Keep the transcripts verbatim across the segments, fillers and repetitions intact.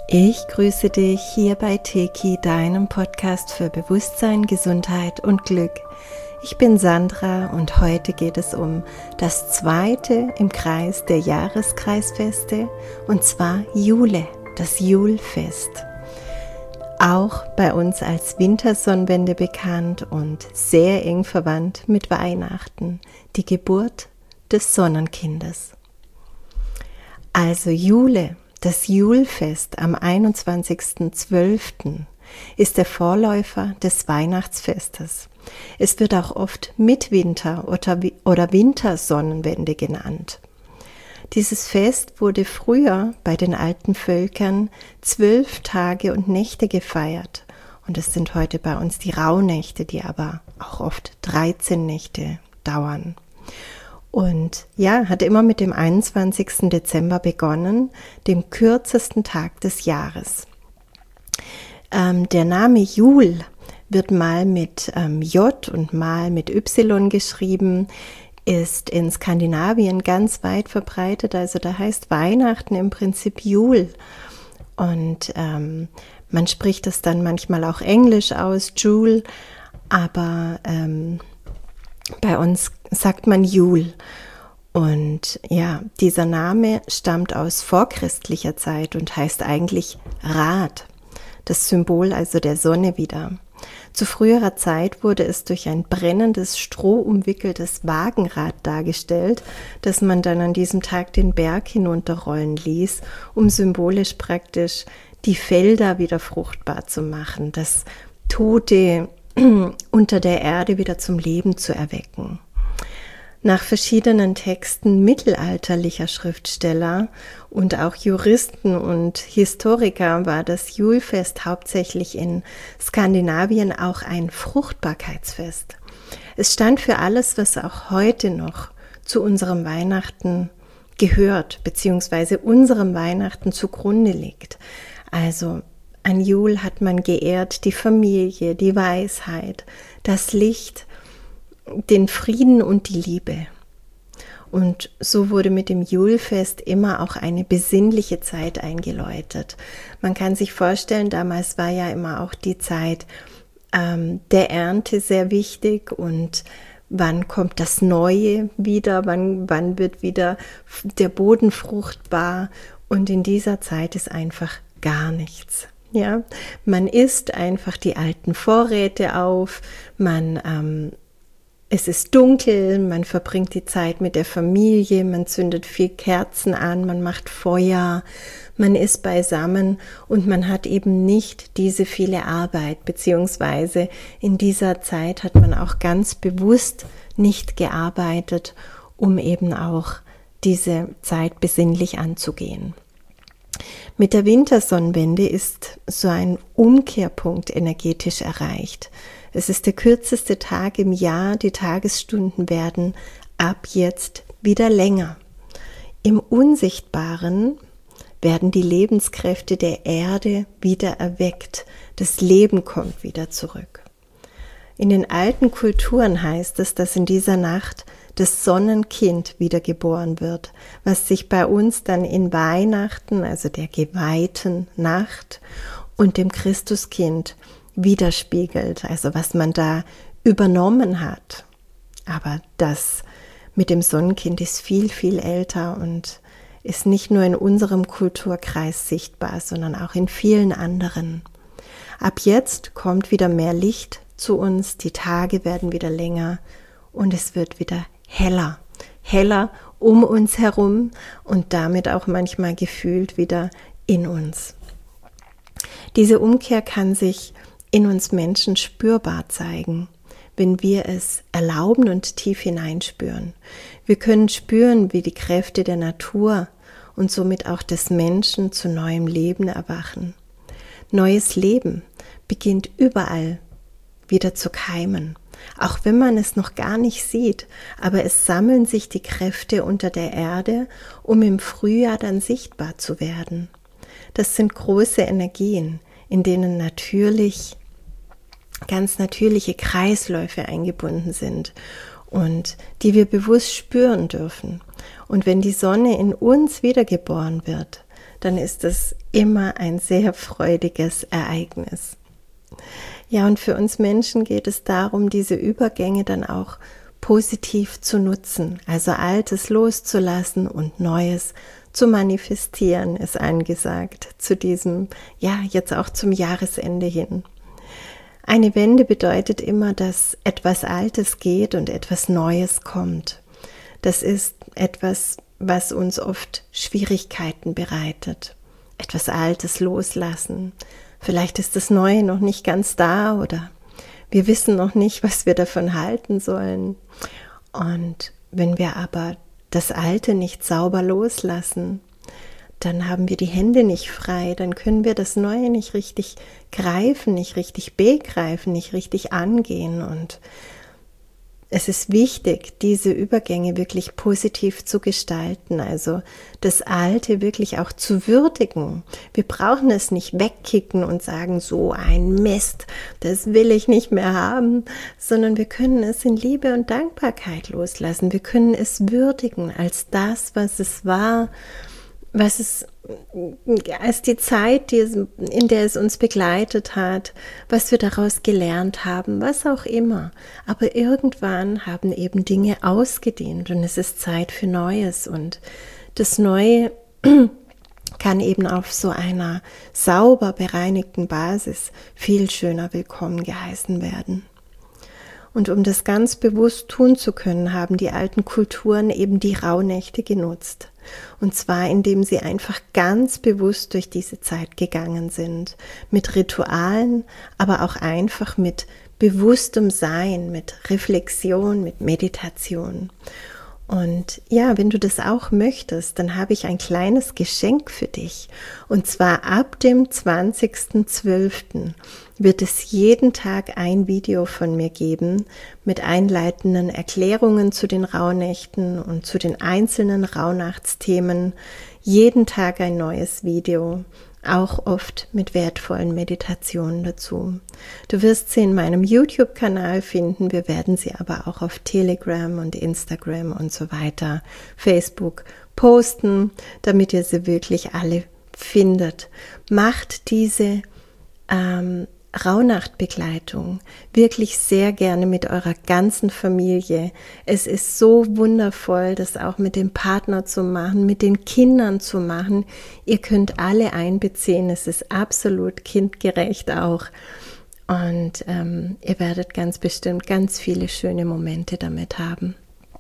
Ich grüße dich hier bei Teki, deinem Podcast für Bewusstsein, Gesundheit und Glück. Ich bin Sandra und heute geht es um das zweite im Kreis der Jahreskreisfeste, und zwar Jule, das Julfest. Auch bei uns als Wintersonnenwende bekannt und sehr eng verwandt mit Weihnachten, die Geburt des Sonnenkindes. Also Jule, das Julfest am einundzwanzigsten zwölften ist der Vorläufer des Weihnachtsfestes. Es wird auch oft Mitwinter- oder Wintersonnenwende genannt. Dieses Fest wurde früher bei den alten Völkern zwölf Tage und Nächte gefeiert. Und es sind heute bei uns die Rauhnächte, die aber auch oft dreizehn Nächte dauern. Und ja, hat immer mit dem einundzwanzigsten Dezember begonnen, dem kürzesten Tag des Jahres. Ähm, der Name Jul wird mal mit ähm, J und mal mit Y geschrieben, ist in Skandinavien ganz weit verbreitet. Also da heißt Weihnachten im Prinzip Jul. Und ähm, man spricht es dann manchmal auch Englisch aus, Jul, aber ähm, bei uns sagt man Jul. Und ja, dieser Name stammt aus vorchristlicher Zeit und heißt eigentlich Rad, das Symbol also der Sonne wieder. Zu früherer Zeit wurde es durch ein brennendes, strohumwickeltes Wagenrad dargestellt, das man dann an diesem Tag den Berg hinunterrollen ließ, um symbolisch praktisch die Felder wieder fruchtbar zu machen, das Tote unter der Erde wieder zum Leben zu erwecken. Nach verschiedenen Texten mittelalterlicher Schriftsteller und auch Juristen und Historiker war das Julfest hauptsächlich in Skandinavien auch ein Fruchtbarkeitsfest. Es stand für alles, was auch heute noch zu unserem Weihnachten gehört, beziehungsweise unserem Weihnachten zugrunde liegt. Also an Jul hat man geehrt die Familie, die Weisheit, das Licht, den Frieden und die Liebe. Und so wurde mit dem Julfest immer auch eine besinnliche Zeit eingeläutet. Man kann sich vorstellen, damals war ja immer auch die Zeit ähm, der Ernte sehr wichtig und wann kommt das Neue wieder, wann, wann wird wieder der Boden fruchtbar, und in dieser Zeit ist einfach gar nichts. Ja, man isst einfach die alten Vorräte auf, man ähm, es ist dunkel, man verbringt die Zeit mit der Familie, man zündet viel Kerzen an, man macht Feuer, man ist beisammen und man hat eben nicht diese viele Arbeit, beziehungsweise in dieser Zeit hat man auch ganz bewusst nicht gearbeitet, um eben auch diese Zeit besinnlich anzugehen. Mit der Wintersonnenwende ist so ein Umkehrpunkt energetisch erreicht. Es ist der kürzeste Tag im Jahr, die Tagesstunden werden ab jetzt wieder länger. Im Unsichtbaren werden die Lebenskräfte der Erde wieder erweckt, das Leben kommt wieder zurück. In den alten Kulturen heißt es, dass in dieser Nacht das Sonnenkind wiedergeboren wird, was sich bei uns dann in Weihnachten, also der geweihten Nacht, und dem Christuskind widerspiegelt, also was man da übernommen hat. Aber das mit dem Sonnenkind ist viel, viel älter und ist nicht nur in unserem Kulturkreis sichtbar, sondern auch in vielen anderen. Ab jetzt kommt wieder mehr Licht zu uns, die Tage werden wieder länger und es wird wieder heller, heller um uns herum und damit auch manchmal gefühlt wieder in uns. Diese Umkehr kann sich in uns Menschen spürbar zeigen, wenn wir es erlauben und tief hineinspüren. Wir können spüren, wie die Kräfte der Natur und somit auch des Menschen zu neuem Leben erwachen. Neues Leben beginnt überall wieder zu keimen, auch wenn man es noch gar nicht sieht, aber es sammeln sich die Kräfte unter der Erde, um im Frühjahr dann sichtbar zu werden. Das sind große Energien, in denen natürlich ganz natürliche Kreisläufe eingebunden sind und die wir bewusst spüren dürfen. Und wenn die Sonne in uns wiedergeboren wird, dann ist es immer ein sehr freudiges Ereignis. Ja, und für uns Menschen geht es darum, diese Übergänge dann auch positiv zu nutzen, also Altes loszulassen und Neues zu manifestieren, ist angesagt, zu diesem, ja, jetzt auch zum Jahresende hin. Eine Wende bedeutet immer, dass etwas Altes geht und etwas Neues kommt. Das ist etwas, was uns oft Schwierigkeiten bereitet. Etwas Altes loslassen. Vielleicht ist das Neue noch nicht ganz da oder wir wissen noch nicht, was wir davon halten sollen. Und wenn wir aber das Alte nicht sauber loslassen, dann haben wir die Hände nicht frei, dann können wir das Neue nicht richtig greifen, nicht richtig begreifen, nicht richtig angehen. Und es ist wichtig, diese Übergänge wirklich positiv zu gestalten, also das Alte wirklich auch zu würdigen. Wir brauchen es nicht wegkicken und sagen, so ein Mist, das will ich nicht mehr haben, sondern wir können es in Liebe und Dankbarkeit loslassen. Wir können es würdigen als das, was es war, was es als die Zeit, die es, in der es uns begleitet hat, was wir daraus gelernt haben, was auch immer. Aber irgendwann haben eben Dinge ausgedehnt und es ist Zeit für Neues. Und das Neue kann eben auf so einer sauber bereinigten Basis viel schöner willkommen geheißen werden. Und um das ganz bewusst tun zu können, haben die alten Kulturen eben die Rauhnächte genutzt. Und zwar, indem sie einfach ganz bewusst durch diese Zeit gegangen sind. Mit Ritualen, aber auch einfach mit bewusstem Sein, mit Reflexion, mit Meditation. Und ja, wenn du das auch möchtest, dann habe ich ein kleines Geschenk für dich. Und zwar ab dem zwanzigsten zwölften wird es jeden Tag ein Video von mir geben mit einleitenden Erklärungen zu den Rauhnächten und zu den einzelnen Rauhnachtsthemen. Jeden Tag ein neues Video. Auch oft mit wertvollen Meditationen dazu. Du wirst sie in meinem YouTube-Kanal finden, wir werden sie aber auch auf Telegram und Instagram und so weiter, Facebook posten, damit ihr sie wirklich alle findet. Macht diese ähm, Rauhnachtbegleitung wirklich sehr gerne mit eurer ganzen Familie. Es ist so wundervoll, das auch mit dem Partner zu machen, mit den Kindern zu machen. Ihr könnt alle einbeziehen, es ist absolut kindgerecht auch. Und ähm, ihr werdet ganz bestimmt ganz viele schöne Momente damit haben.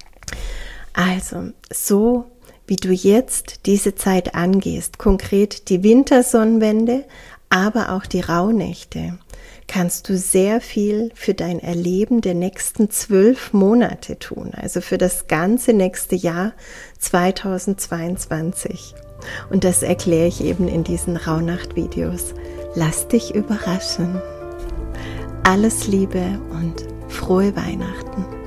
Also, so wie du jetzt diese Zeit angehst, konkret die Wintersonnenwende, aber auch die Rauhnächte, kannst du sehr viel für dein Erleben der nächsten zwölf Monate tun, also für das ganze nächste Jahr zweitausendzweiundzwanzig. Und das erkläre ich eben in diesen Rauhnacht-Videos. Lass dich überraschen. Alles Liebe und frohe Weihnachten.